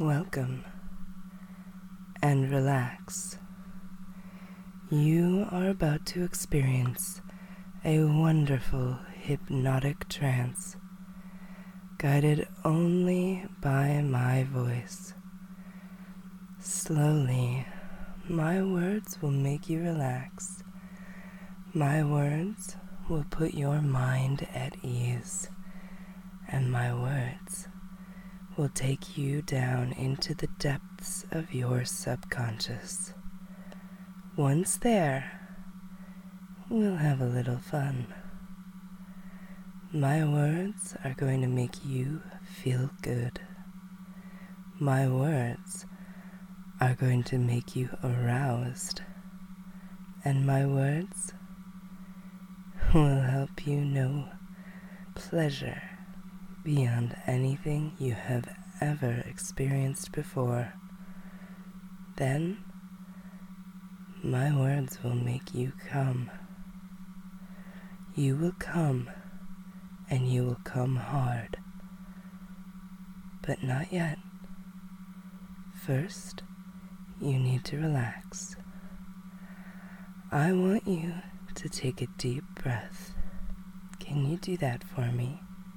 Welcome and relax. You are about to experience a wonderful hypnotic trance, guided only by my voice. Slowly, my words will make you relax. My words will put your mind at ease, and my words will take you down into the depths of your subconscious. Once there, we'll have a little fun. My words are going to make you feel good. My words are going to make you aroused. And my words will help you know pleasure beyond anything you have ever experienced before. Then, my words will make you come. You will come, and you will come hard. But not yet. First, you need to relax. I want you to take a deep breath. Can you do that for me?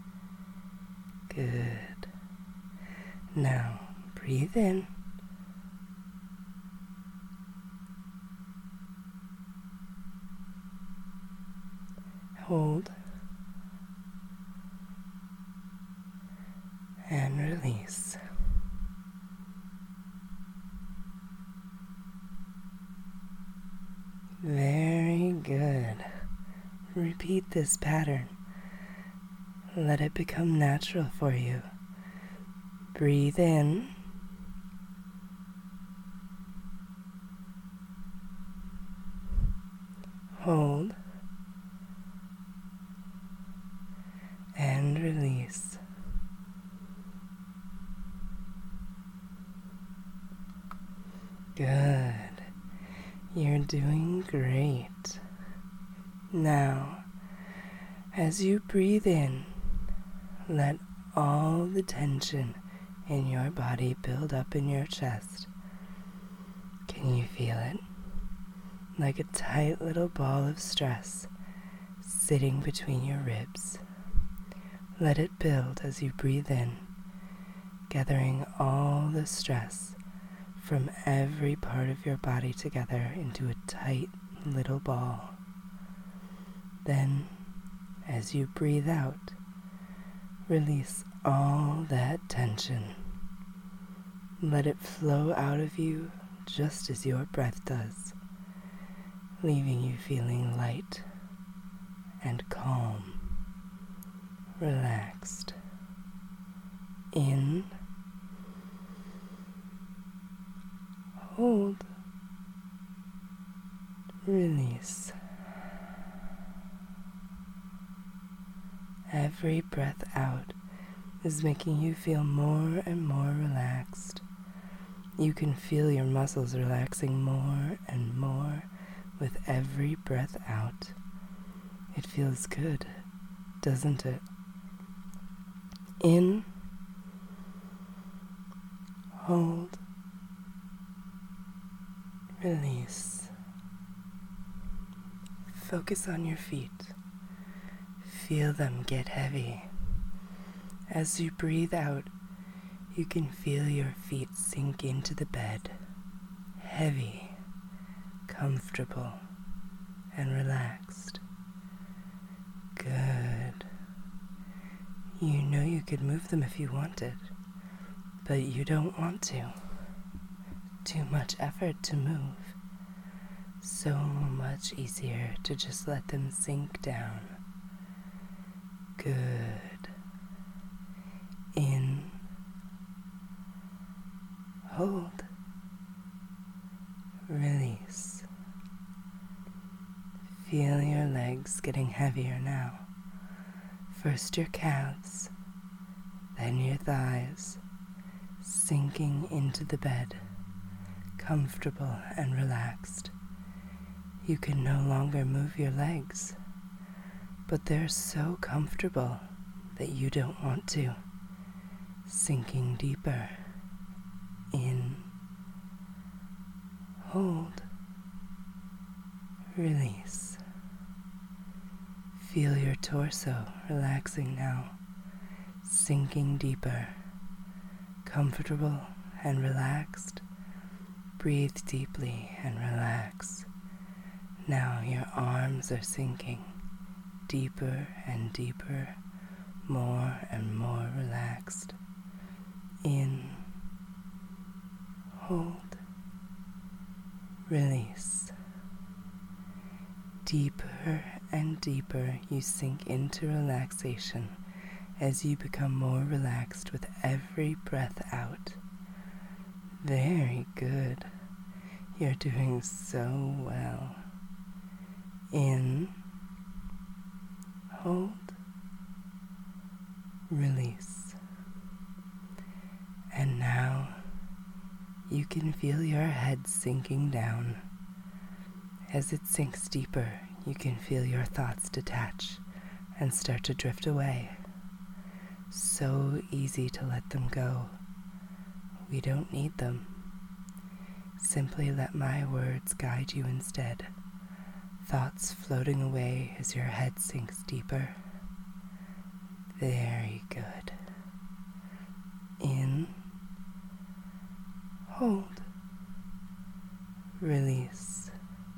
Good. Now, breathe in. Hold. And release. Very good. Repeat this pattern. Let it become natural for you. Breathe in. Hold. And release. Good. You're doing great. Now, as you breathe in, let all the tension in your body build up in your chest. Can you feel it? Like a tight little ball of stress sitting between your ribs. Let it build as you breathe in, gathering all the stress from every part of your body together into a tight little ball. Then, as you breathe out, release all that tension. Let it flow out of you just as your breath does, leaving you feeling light and calm, relaxed. In, hold, release. Every breath out is making you feel more and more relaxed. You can feel your muscles relaxing more and more with every breath out. It feels good, doesn't it? In, hold, release. Focus on your feet. Feel them get heavy. As you breathe out, you can feel your feet sink into the bed, heavy, comfortable, and relaxed. Good. You know you could move them if you wanted, but you don't want to. Too much effort to move. So much easier to just let them sink down. Good. In. Hold. Release. Feel your legs getting heavier now. First your calves, then your thighs, sinking into the bed, comfortable and relaxed. You can no longer move your legs, but they're so comfortable that you don't want to. Sinking deeper In, hold, release. Feel your torso relaxing now, sinking deeper, comfortable and relaxed. Breathe deeply and relax. Now your arms are sinking deeper and deeper, more and more relaxed. In, hold, release. Deeper and deeper you sink into relaxation as you become more relaxed with every breath out. Very good. You're doing so well. In, hold, release. And now you can feel your head sinking down. As it sinks deeper, you can feel your thoughts detach and start to drift away. So easy to let them go. We don't need them. Simply let my words guide you instead. Thoughts floating away as your head sinks deeper. Very good. In, hold, release.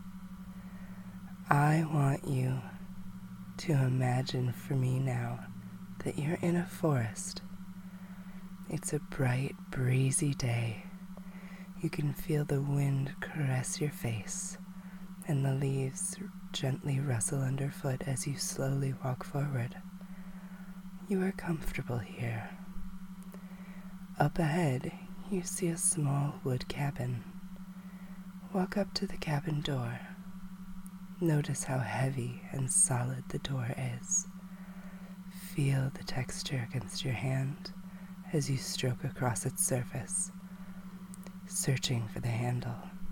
I want you to imagine for me now that you're in a forest. It's a bright, breezy day. You can feel the wind caress your face and the leaves gently rustle underfoot as you slowly walk forward. You are comfortable here. Up ahead, you see a small wood cabin. Walk up to the cabin door. Notice how heavy and solid the door is. Feel the texture against your hand as you stroke across its surface, searching for the handle.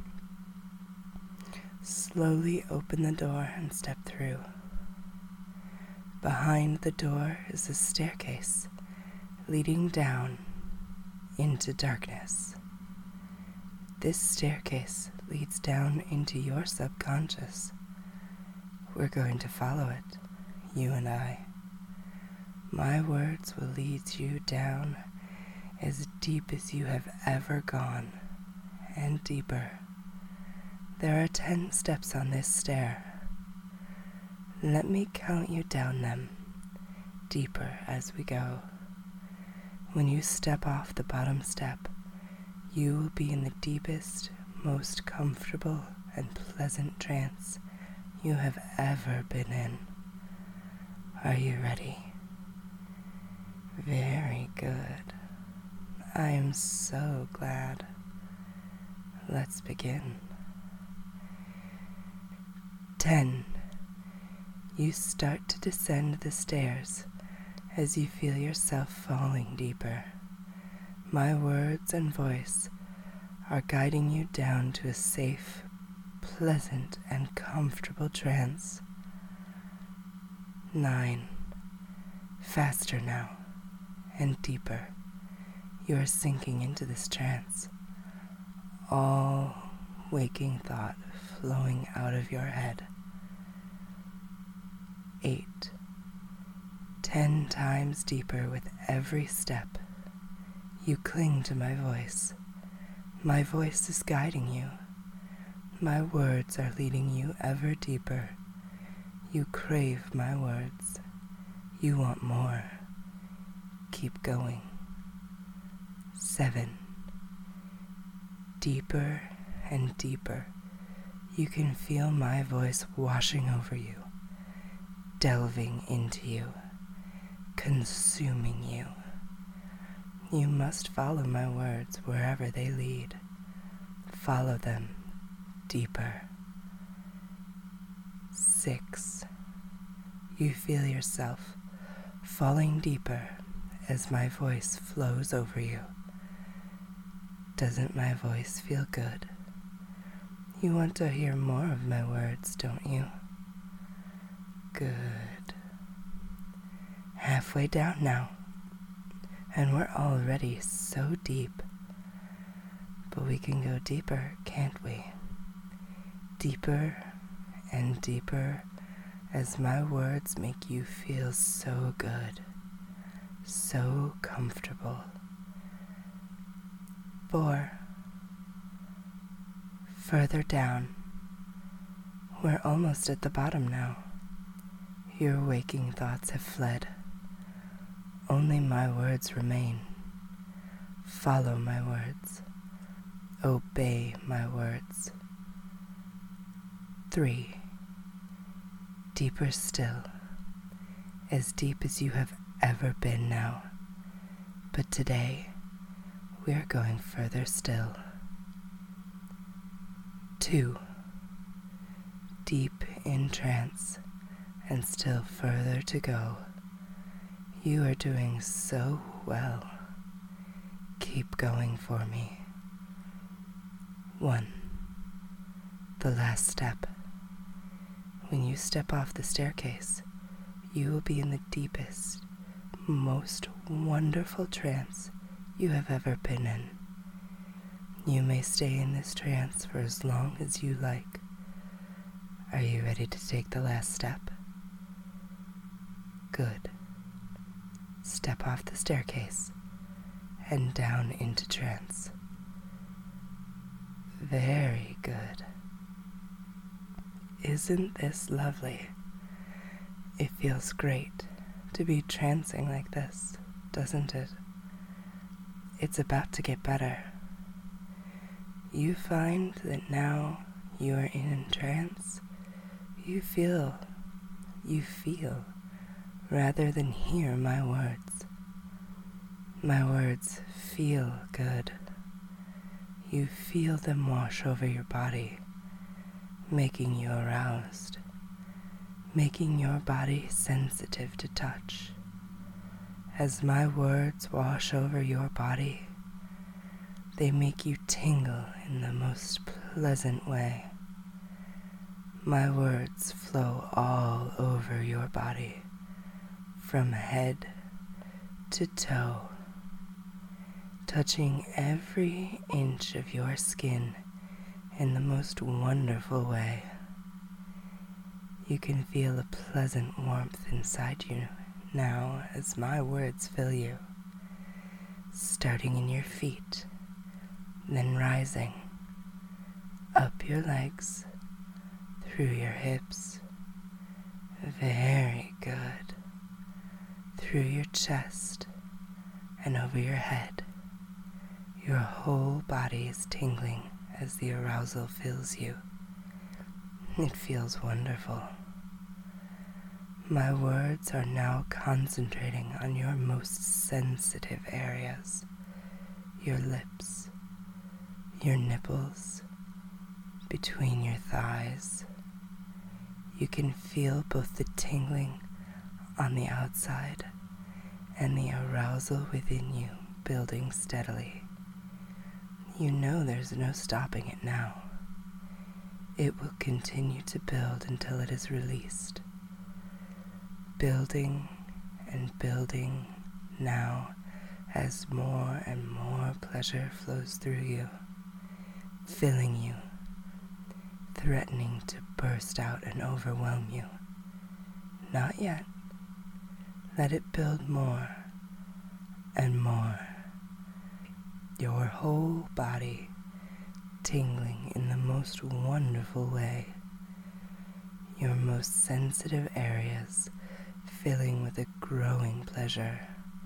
Slowly open the door and step through. Behind the door is a staircase leading down into darkness. This staircase leads down into your subconscious. We're going to follow it, you and I. My words will lead you down as deep as you have ever gone, and deeper. There are 10 steps on this stair. Let me count you down them, deeper as we go. When you step off the bottom step, you will be in the deepest, most comfortable and pleasant trance you have ever been in. Are you ready? Very good. I am so glad. Let's begin. 10. You start to descend the stairs as you feel yourself falling deeper. My words and voice are guiding you down to a safe, pleasant, and comfortable trance. 9. Faster now, and deeper. You are sinking into this trance. All waking thought flowing out of your head. 8. 10 times deeper with every step. You cling to my voice. My voice is guiding you. My words are leading you ever deeper. You crave my words. You want more. Keep going. 7. Deeper and deeper. You can feel my voice washing over you, delving into you, consuming you. You must follow my words wherever they lead. Follow them deeper. 6. You feel yourself falling deeper as my voice flows over you. Doesn't my voice feel good? You want to hear more of my words, don't you? Good. Halfway down now, and we're already so deep. But we can go deeper, can't we? Deeper and deeper as my words make you feel so good, so comfortable. 4. Further down. We're almost at the bottom now. Your waking thoughts have fled. Only my words remain. Follow my words. Obey my words. 3. Deeper still. As deep as you have ever been now. But today, we are going further still. 2. Deep in trance, and still further to go. You are doing so well. Keep going for me. 1. The last step. When you step off the staircase, you will be in the deepest, most wonderful trance you have ever been in. You may stay in this trance for as long as you like. Are you ready to take the last step? Good. Step off the staircase and down into trance. Very good. Isn't this lovely? It feels great to be trancing like this, doesn't it? It's about to get better. You find that now you are in trance, you feel, rather than hear my words. My words feel good. You feel them wash over your body, making you aroused, making your body sensitive to touch. As my words wash over your body, they make you tingle in the most pleasant way. My words flow all over your body, from head to toe, touching every inch of your skin in the most wonderful way. You can feel a pleasant warmth inside you now as my words fill you, starting in your feet, then rising up your legs, through your hips, very good, through your chest and over your head. Your whole body is tingling as the arousal fills you. It feels wonderful. My words are now concentrating on your most sensitive areas, your lips, your nipples, between your thighs. You can feel both the tingling on the outside and the arousal within you building steadily. You know there's no stopping it now. It will continue to build until it is released. Building and building now as more and more pleasure flows through you, filling you, threatening to burst out and overwhelm you. Not yet. Let it build more and more. Your whole body tingling in the most wonderful way. Your most sensitive areas filling with a growing pleasure.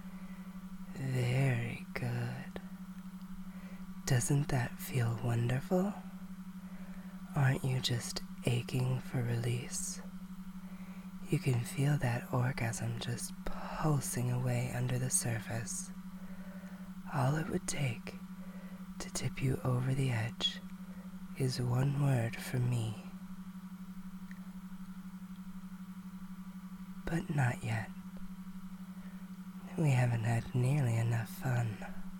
Very good. Doesn't that feel wonderful? Aren't you just aching for release? You can feel that orgasm just pulsing away under the surface. All it would take to tip you over the edge is one word from me. But not yet. We haven't had nearly enough fun.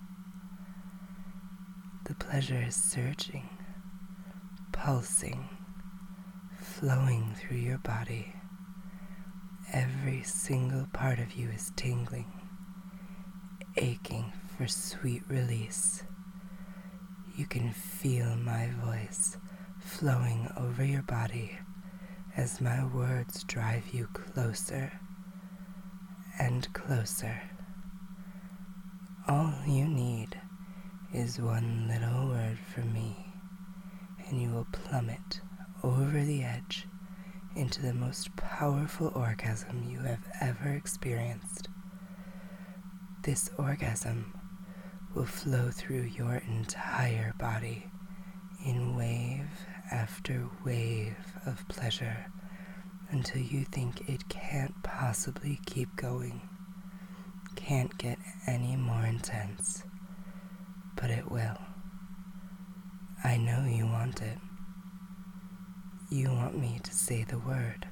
The pleasure is surging, pulsing, flowing through your body. Every single part of you is tingling, aching for sweet release. you can feel my voice flowing over your body as my words drive you closer and closer. All you need is one little word from me, and you will plummet over the edge into the most powerful orgasm you have ever experienced. This orgasm will flow through your entire body in wave after wave of pleasure until you think it can't possibly keep going, can't get any more intense, but it will. I know you want it. You want me to say the word.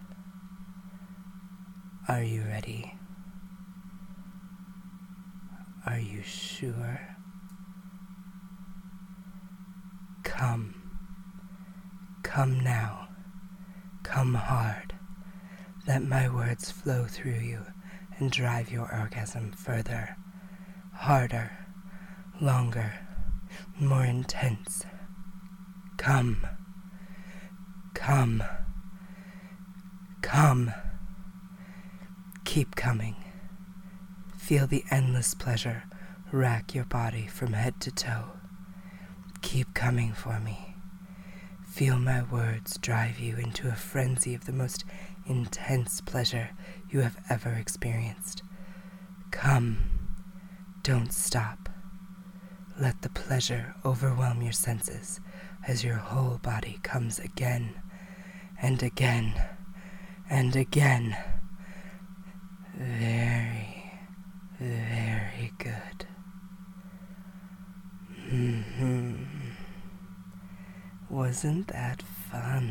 Are you ready? Are you sure? Come. Come now. Come hard. Let my words flow through you and drive your orgasm further, harder, longer, more intense. Come. Come. Come. Keep coming. Feel the endless pleasure rack your body from head to toe. Keep coming for me. Feel my words drive you into a frenzy of the most intense pleasure you have ever experienced. Come. Don't stop. Let the pleasure overwhelm your senses as your whole body comes again and again and again. Very, very good. Wasn't that fun?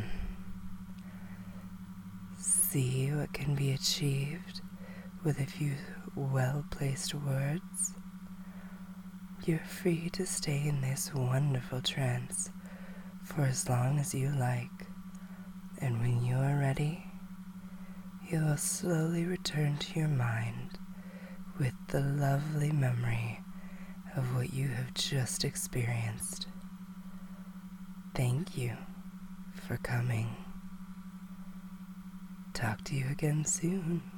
See what can be achieved with a few well-placed words? You're free to stay in this wonderful trance for as long as you like, and when you are ready, you will slowly return to your mind with the lovely memory of what you have just experienced. Thank you for coming. Talk to you again soon.